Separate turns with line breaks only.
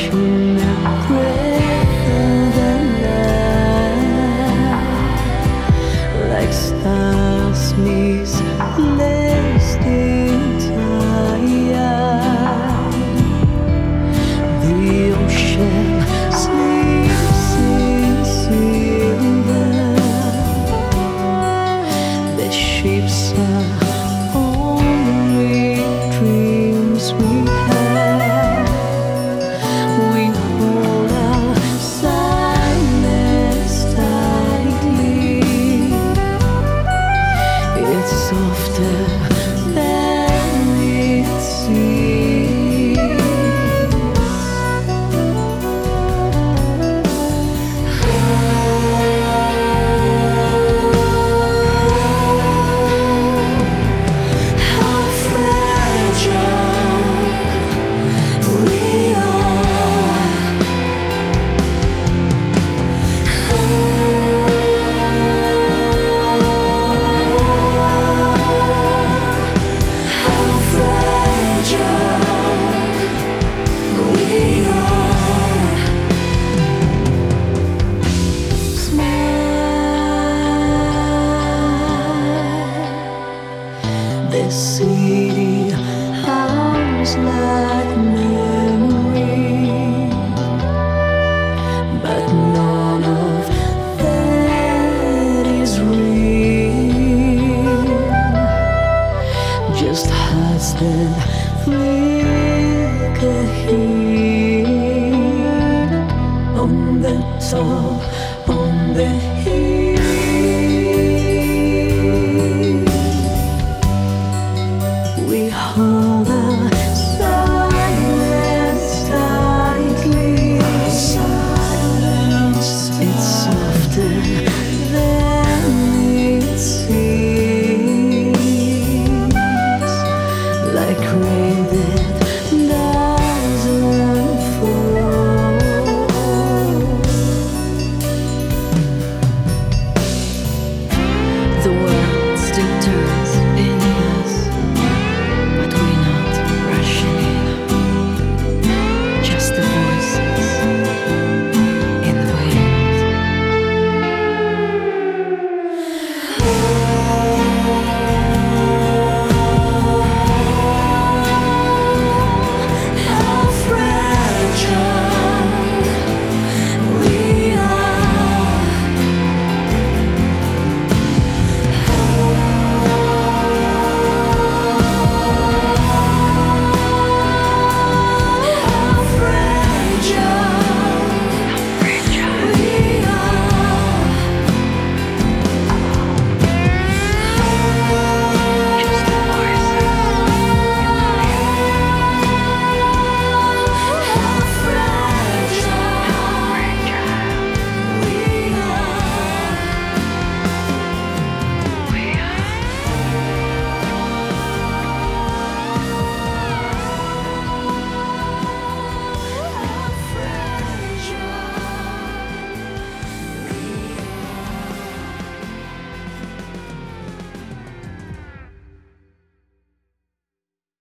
catching a breath of the night, like stars misplaced in time. The ocean sleeps in silver. The ships are only dreams we have. We hold our silence tightly. It's softer than it seems. How fragile we are. How fragile we are. Smile. The city hums like memory, but none of that is real. Just hearts that flicker here on the top, on the hill.